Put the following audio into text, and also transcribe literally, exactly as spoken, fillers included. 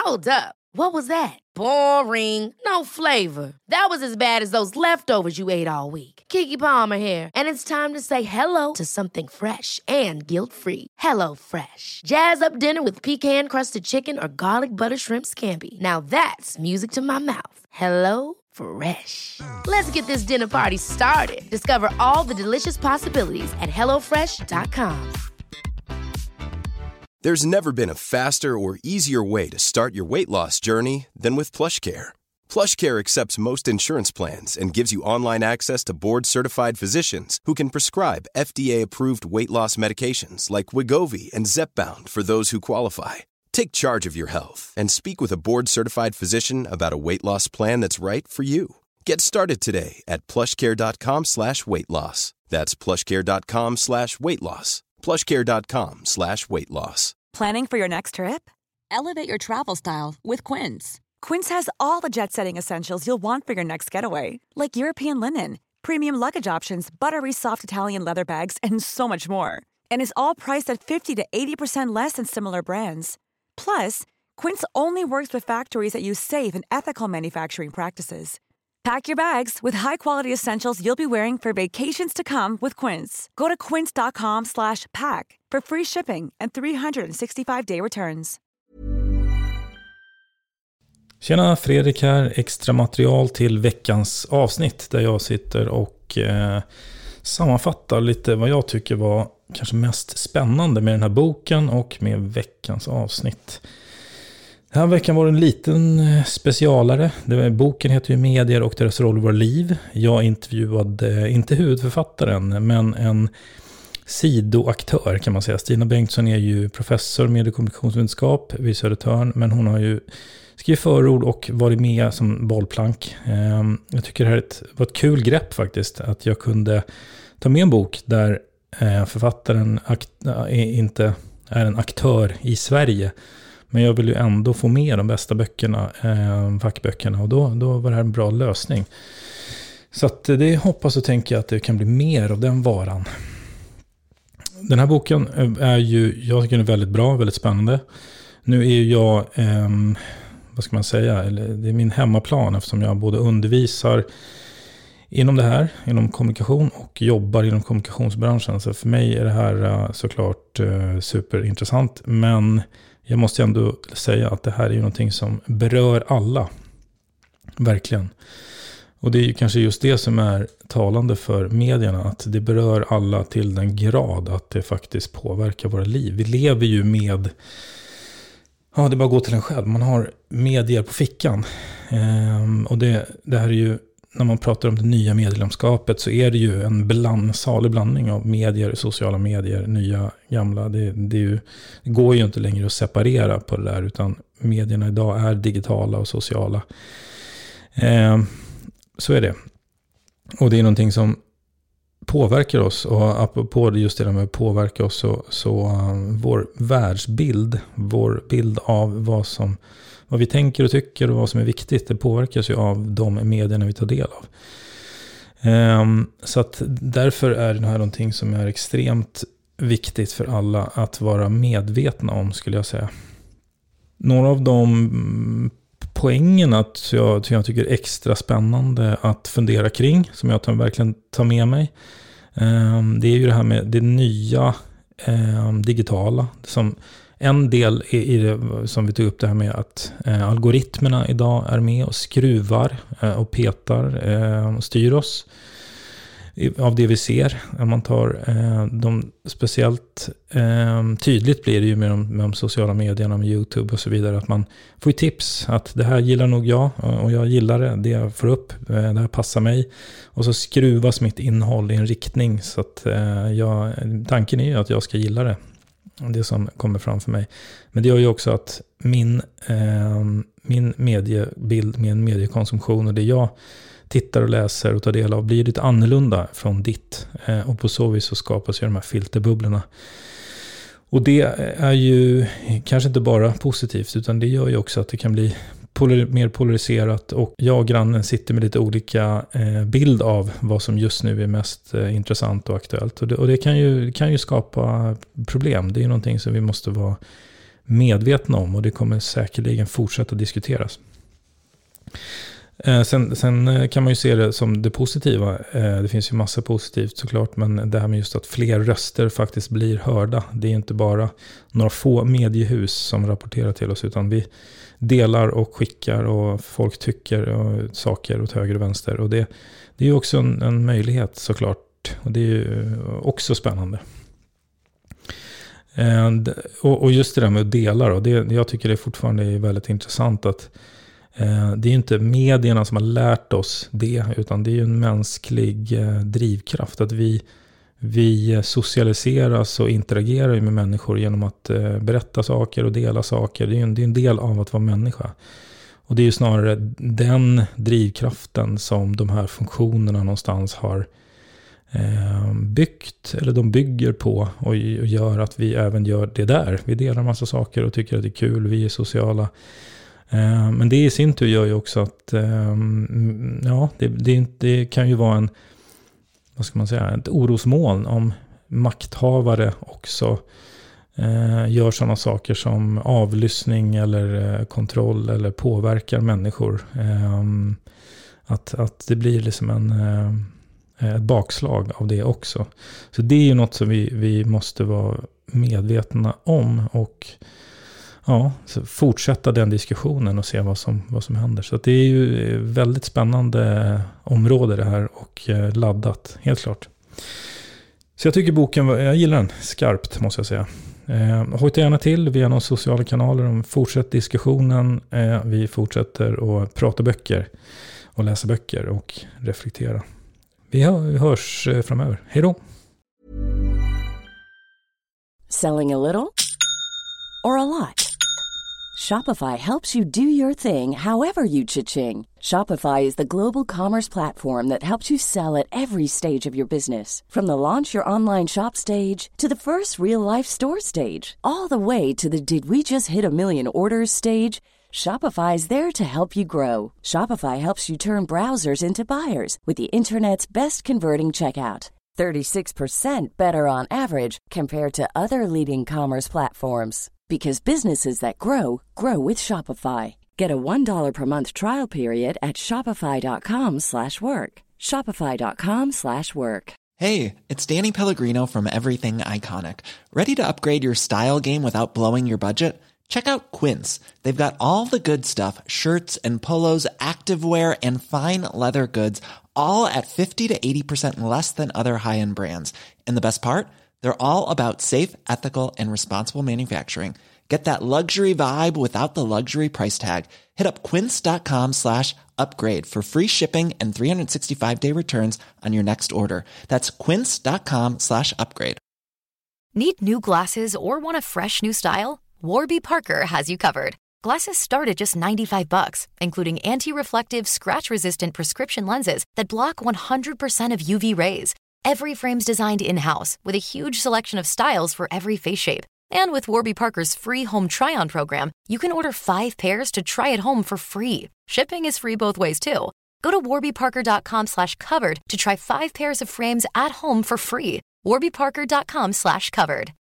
Hold up. What was that? Boring. No flavor. That was as bad as those leftovers you ate all week. Keke Palmer here, and it's time to say hello to something fresh and guilt-free. Hello Fresh. Jazz up dinner with pecan-crusted chicken or garlic butter shrimp scampi. Now that's music to my mouth. Hello Fresh. Let's get this dinner party started. Discover all the delicious possibilities at hello fresh dot com. There's never been a faster or easier way to start your weight loss journey than with PlushCare. PlushCare accepts most insurance plans and gives you online access to board-certified physicians who can prescribe F D A-approved weight loss medications like Wegovy and Zepbound for those who qualify. Take charge of your health and speak with a board-certified physician about a weight loss plan that's right for you. Get started today at plushcare.com slash weight loss. That's plushcare.com slash weight loss. plushcare.com slash weight loss. Planning for your next trip? Elevate your travel style with Quince. Quince has all the jet-setting essentials you'll want for your next getaway, like European linen, premium luggage options, buttery soft Italian leather bags, and so much more. And is all priced at fifty to eighty percent less than similar brands. Plus, Quince only works with factories that use safe and ethical manufacturing practices. Pack your bags with high-quality essentials you'll be wearing for vacations to come with Quince. Go to quince.com slash pack for free shipping and three sixty-five day returns. Tjena, Fredrik här. Extra material till veckans avsnitt där jag sitter och eh, sammanfattar lite vad jag tycker var kanske mest spännande med den här boken och med veckans avsnitt. Den här veckan var en liten specialare. Det var, boken heter ju Medier och deras roll i våra liv. Jag intervjuade inte huvudförfattaren men en sidoaktör kan man säga. Stina Bengtsson är ju professor med kommunikationsvetenskap vid Södertörn, men hon har ju skrivit förord och varit med som bollplank. Jag tycker det här var ett kul grepp faktiskt, att jag kunde ta med en bok där författaren inte är en aktör i Sverige. Men jag vill ju ändå få med de bästa böckerna, eh, fackböckerna, och då, då var det här en bra lösning. Så att det hoppas och tänker jag att det kan bli mer av den varan. Den här boken är ju, jag tycker den är väldigt bra, väldigt spännande. Nu är ju jag, eh, vad ska man säga, eller det är min hemmaplan eftersom jag både undervisar inom det här, inom kommunikation, och jobbar inom kommunikationsbranschen. Så för mig är det här såklart eh, superintressant, men jag måste ändå säga att det här är ju någonting som berör alla. Verkligen. Och det är ju kanske just det som är talande för medierna. Att det berör alla till den grad att det faktiskt påverkar våra liv. Vi lever ju med... Ja, det bara går till en själv. Man har medier på fickan. Ehm, och det, det här är ju... När man pratar om det nya medielandskapet så är det ju en bland, salig blandning av medier, sociala medier, nya, gamla. Det, det, är ju, det går ju inte längre att separera på det där, utan medierna idag är digitala och sociala. Eh, så är det. Och det är någonting som påverkar oss, och apropå det, just det där med att påverka oss, så, så um, vår världsbild, vår bild av vad som vad vi tänker och tycker och vad som är viktigt, det påverkas ju av de medierna vi tar del av. Um, så att därför är det här någonting som är extremt viktigt för alla att vara medvetna om, skulle jag säga. Några av de poängerna som jag, jag tycker är extra spännande att fundera kring, som jag tar, verkligen tar med mig, um, det är ju det här med det nya um, digitala, som en del i det som vi tog upp, det här med att eh, algoritmerna idag är med och skruvar eh, och petar eh, och styr oss i, av det vi ser. Om man tar eh, de speciellt eh, tydligt blir det ju med de, med de sociala medierna, med YouTube och så vidare, att man får tips att det här gillar nog jag och jag gillar det, det jag får upp, eh, det här passar mig, och så skruvas mitt innehåll i en riktning så att eh, jag, tanken är ju att jag ska gilla det. Det som kommer framför mig. Men det gör ju också att min, eh, min mediebild, min mediekonsumtion och det jag tittar och läser och tar del av blir lite annorlunda från ditt. Eh, och på så vis så skapas ju de här filterbubblorna. Och det är ju kanske inte bara positivt, utan det gör ju också att det kan bli polar- mer polariserat, och jag och grannen sitter med lite olika eh, bild av vad som just nu är mest eh, intressant och aktuellt. Och det, och det kan ju, kan ju skapa problem. Det är ju någonting som vi måste vara medvetna om, och det kommer säkerligen fortsätta diskuteras. Eh, sen, sen kan man ju se det som det positiva. Eh, det finns ju massa positivt såklart, men det här med just att fler röster faktiskt blir hörda. Det är inte bara några få mediehus som rapporterar till oss, utan vi delar och skickar och folk tycker och saker åt höger och vänster. Och det, det är ju också en, en möjlighet såklart, och det är ju också spännande. Eh, och, och just det där med att dela då, det, jag tycker det fortfarande är väldigt intressant att det är ju inte medierna som har lärt oss det, utan det är ju en mänsklig drivkraft. Att vi, vi socialiseras och interagerar med människor genom att berätta saker och dela saker. Det är ju en, det är en del av att vara människa. Och det är ju snarare den drivkraften som de här funktionerna någonstans har byggt, eller de bygger på, och gör att vi även gör det där. Vi delar en massa saker och tycker att det är kul, vi är sociala. Men det i sin tur gör ju också att ja, det, det, det kan ju vara en, vad ska man säga, ett orosmoln om makthavare också eh, gör sådana saker som avlyssning eller kontroll eller påverkar människor. Eh, att, att det blir liksom en, eh, ett bakslag av det också. Så det är ju något som vi, vi måste vara medvetna om, och ja, så fortsätta den diskussionen och se vad som, vad som händer. Så att det är ju väldigt spännande område det här, och laddat, helt klart. Så jag tycker boken, jag gillar den skarpt måste jag säga. Eh, hojta gärna till via några sociala kanaler om fortsätt diskussionen. Eh, vi fortsätter att prata böcker och läsa böcker och reflektera. Vi hörs framöver. Hej då! Selling a little or a lot? Shopify helps you do your thing however you cha-ching. Shopify is the global commerce platform that helps you sell at every stage of your business. From the launch your online shop stage to the first real-life store stage, all the way to the did we just hit a million orders stage. Shopify is there to help you grow. Shopify helps you turn browsers into buyers with the internet's best converting checkout. thirty-six percent better on average compared to other leading commerce platforms. Because businesses that grow, grow with Shopify. Get a one dollar per month trial period at shopify.com slash work. Shopify.com slash work. Hey, it's Danny Pellegrino from Everything Iconic. Ready to upgrade your style game without blowing your budget? Check out Quince. They've got all the good stuff, shirts and polos, activewear, and fine leather goods, all at fifty to eighty percent less than other high-end brands. And the best part? They're all about safe, ethical, and responsible manufacturing. Get that luxury vibe without the luxury price tag. Hit up quince.com slash upgrade for free shipping and three sixty-five day returns on your next order. That's quince.com slash upgrade. Need new glasses or want a fresh new style? Warby Parker has you covered. Glasses start at just ninety-five bucks, including anti-reflective, scratch-resistant prescription lenses that block one hundred percent of U V rays. Every frame's designed in-house with a huge selection of styles for every face shape. And with Warby Parker's free home try-on program, you can order five pairs to try at home for free. Shipping is free both ways too. Go to warbyparker.com slash covered to try five pairs of frames at home for free. warbyparker.com slash covered.